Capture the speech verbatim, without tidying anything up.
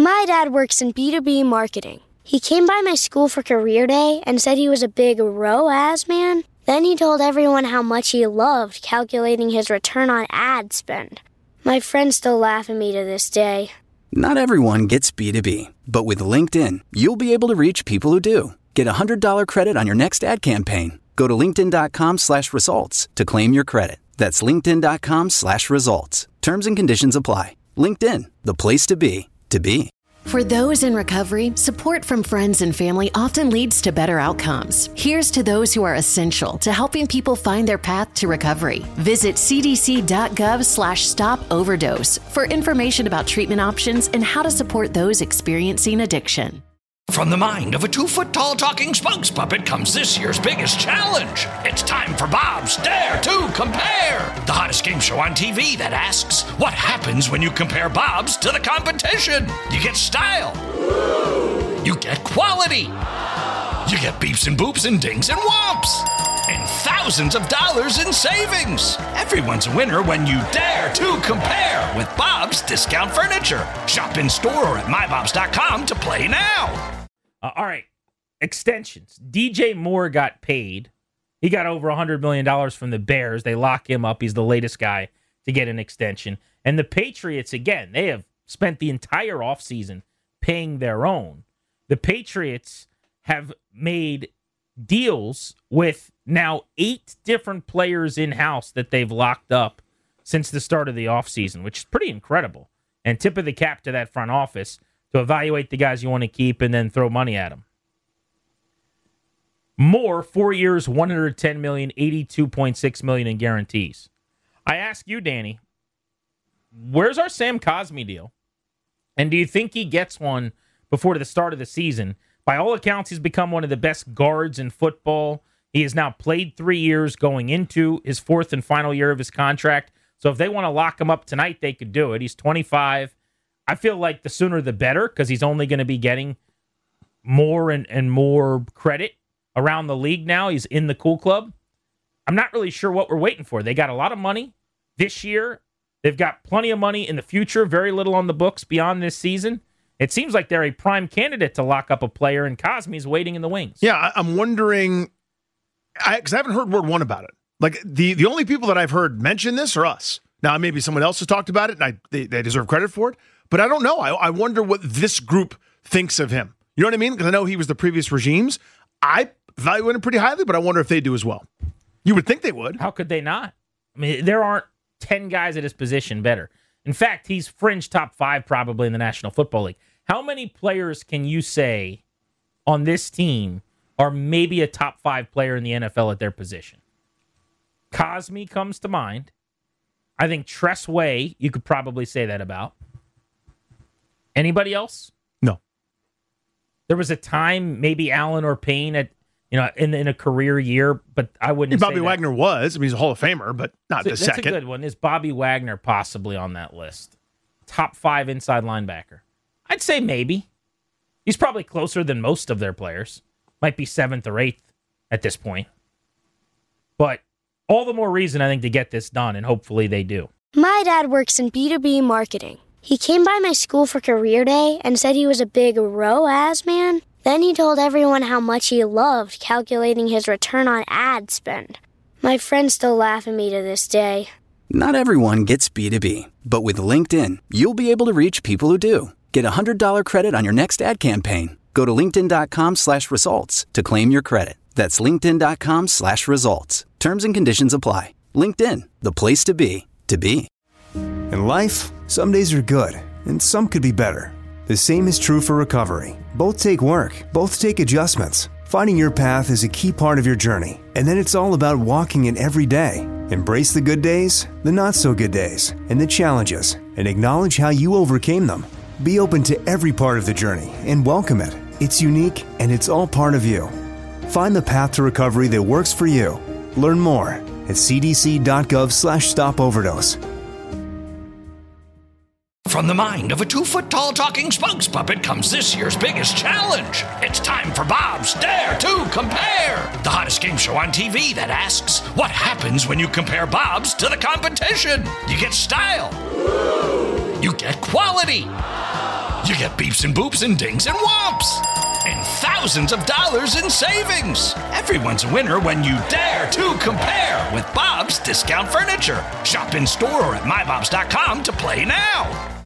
My dad works in B two B marketing. He came by my school for career day and said he was a big R O A S man. Then he told everyone how much he loved calculating his return on ad spend. My friends still laugh at me to this day. Not everyone gets B two B, but with LinkedIn, you'll be able to reach people who do. Get a one hundred dollars credit on your next ad campaign. Go to linkedin.com slash results to claim your credit. That's linkedin.com slash results. Terms and conditions apply. LinkedIn, the place to be, to be. For those in recovery, support from friends and family often leads to better outcomes. Here's to those who are essential to helping people find their path to recovery. Visit cdc.gov slash stop overdose for information about treatment options and how to support those experiencing addiction. From the mind of a two-foot-tall talking spokes puppet comes this year's biggest challenge. It's time for Bob's Dare to Compare, the hottest game show on T V that asks, what happens when you compare Bob's to the competition? You get style. You get quality. You get beeps and boops and dings and whomps. And thousands of dollars in savings. Everyone's a winner when you dare to compare with Bob's Discount Furniture. Shop in store or at my bobs dot com to play now. Uh, all right, extensions. D J Moore got paid. He got over one hundred million dollars from the Bears. They lock him up. He's the latest guy to get an extension. And the Patriots, again, they have spent the entire offseason paying their own. The Patriots have made deals with now eight different players in-house that they've locked up since the start of the offseason, which is pretty incredible. And tip of the cap to that front office to evaluate the guys you want to keep and then throw money at them. Moore, four years, one hundred ten million dollars, eighty-two point six million dollars in guarantees. I ask you, Danny, where's our Sam Cosmi deal? And do you think he gets one before the start of the season? By all accounts, he's become one of the best guards in football. He has now played three years going into his fourth and final year of his contract. So if they want to lock him up tonight, they could do it. He's twenty-five. I feel like the sooner the better because he's only going to be getting more and, and more credit around the league now. He's in the cool club. I'm not really sure what we're waiting for. They got a lot of money this year. They've got plenty of money in the future, very little on the books beyond this season. It seems like they're a prime candidate to lock up a player, and Cosmi's waiting in the wings. Yeah, I'm wondering, because I, I haven't heard word one about it. Like, the, the only people that I've heard mention this are us. Now, maybe someone else has talked about it, and I, they, they deserve credit for it. But I don't know. I, I wonder what this group thinks of him. You know what I mean? Because I know he was the previous regimes. I value him pretty highly, but I wonder if they do as well. You would think they would. How could they not? I mean, there aren't ten guys at his position better. In fact, he's fringe top five probably in the National Football League. How many players can you say on this team are maybe a top five player in the N F L at their position? Cosmi comes to mind. I think Tress Way, you could probably say that about. Anybody else? No. There was a time, maybe Allen or Payne at, you know, in in a career year, but I wouldn't. And say Bobby that. Wagner was. I mean, he's a Hall of Famer, but not so the that's second. That's a good one. Is Bobby Wagner possibly on that list? Top five inside linebacker. I'd say maybe. He's probably closer than most of their players. Might be seventh or eighth at this point. But all the more reason, I think, to get this done, and hopefully they do. My dad works in B two B marketing. He came by my school for career day and said he was a big R O A S man. Then he told everyone how much he loved calculating his return on ad spend. My friends still laugh at me to this day. Not everyone gets B two B, but with LinkedIn, you'll be able to reach people who do. Get a one hundred dollars credit on your next ad campaign. Go to linkedin.com slash results to claim your credit. That's linkedin.com slash results. Terms and conditions apply. LinkedIn, the place to be, to be. In life, some days are good, and some could be better. The same is true for recovery. Both take work, both take adjustments. Finding your path is a key part of your journey, and then it's all about walking it every day. Embrace the good days, the not-so-good days, and the challenges, and acknowledge how you overcame them. Be open to every part of the journey and welcome it. It's unique, and it's all part of you. Find the path to recovery that works for you. Learn more at cdc.gov slash stop overdose. From the mind of a two-foot-tall talking spokes puppet comes this year's biggest challenge. It's time for Bob's Dare to Compare, the hottest game show on T V that asks, what happens when you compare Bob's to the competition? You get style. You get quality. You get beeps and boops and dings and whomps. And thousands of dollars in savings. Everyone's a winner when you dare to compare with Bob's Discount Furniture. Shop in store or at my bobs dot com to play now.